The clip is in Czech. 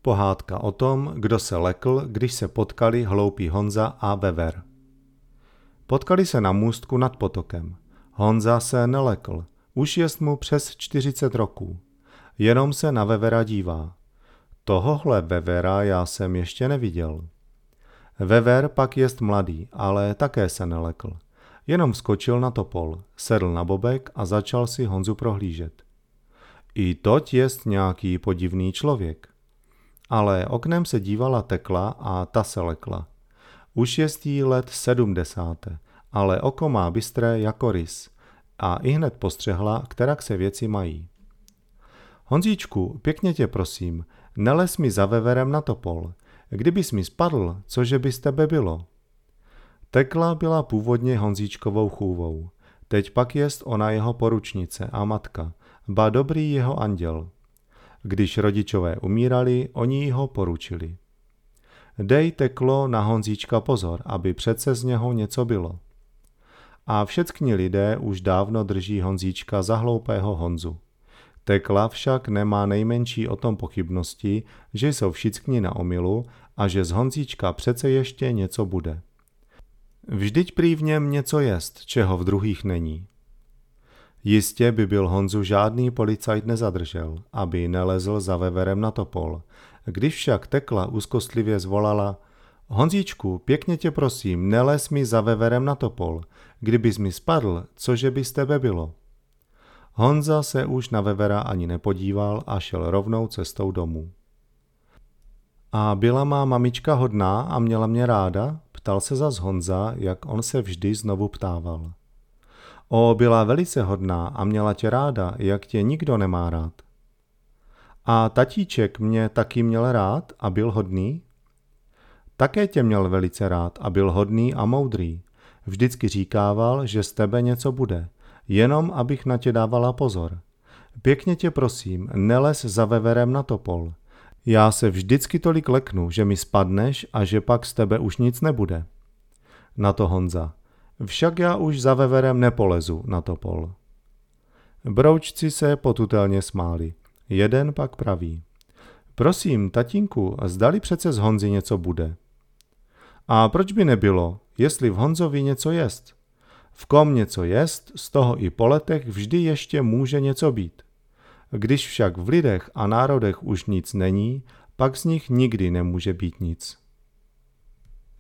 Pohádka o tom, kdo se lekl, když se potkali hloupý Honza a Vever. Potkali se na můstku nad potokem. Honza se nelekl, už jest mu přes 40 roků. Jenom se na Vevera dívá. Tohohle Vevera já jsem ještě neviděl. Vever pak jest mladý, ale také se nelekl. Jenom skočil na topol, sedl na bobek a začal si Honzu prohlížet. I toť jest nějaký podivný člověk. Ale oknem se dívala Tekla a ta se lekla. Už jest jí let 70, ale oko má bystré jako rys a ihned postřehla, kterak se věci mají. Honzíčku, pěkně tě prosím, nelez mi za Veverem na topol. Kdybys mi spadl, cože by z tebe bylo? Tekla byla původně Honzíčkovou chůvou, teď pak jest ona jeho poručnice a matka, ba dobrý jeho anděl. Když rodičové umírali, oni ho poručili. Dej, Teklo, na Honzíčka pozor, aby přece z něho něco bylo. A všeckní lidé už dávno drží Honzíčka za hloupého Honzu. Tekla však nemá nejmenší o tom pochybnosti, že jsou všichni na omylu a že z Honzíčka přece ještě něco bude. Vždyť prý v něm něco jest, čeho v druhých není. Jistě by byl Honzu žádný policajt nezadržel, aby nelezl za Veverem na topol. Když však Tekla úzkostlivě zvolala: Honzíčku, pěkně tě prosím, nelez mi za Veverem na topol. Kdybys mi spadl, cože by z tebe bylo? Honza se už na Vevera ani nepodíval a šel rovnou cestou domů. A byla má mamička hodná a měla mě ráda? Ptal se zas Honza, jak on se vždy znovu ptával. O, byla velice hodná a měla tě ráda, jak tě nikdo nemá rád. A tatíček mě taky měl rád a byl hodný? Také tě měl velice rád a byl hodný a moudrý. Vždycky říkával, že z tebe něco bude, jenom abych na tě dávala pozor. Pěkně tě prosím, nelez za Veverem na topol. Já se vždycky tolik leknu, že mi spadneš a že pak z tebe už nic nebude. Na to Honza: Však já už za Veverem nepolezu na topol. Broučci se potutelně smáli. Jeden pak praví: Prosím, tatínku, zdali přece z Honzy něco bude. A proč by nebylo, jestli v Honzovi něco jest? V kom něco jest, z toho i po letech vždy ještě může něco být. Když však v lidech a národech už nic není, pak z nich nikdy nemůže být nic.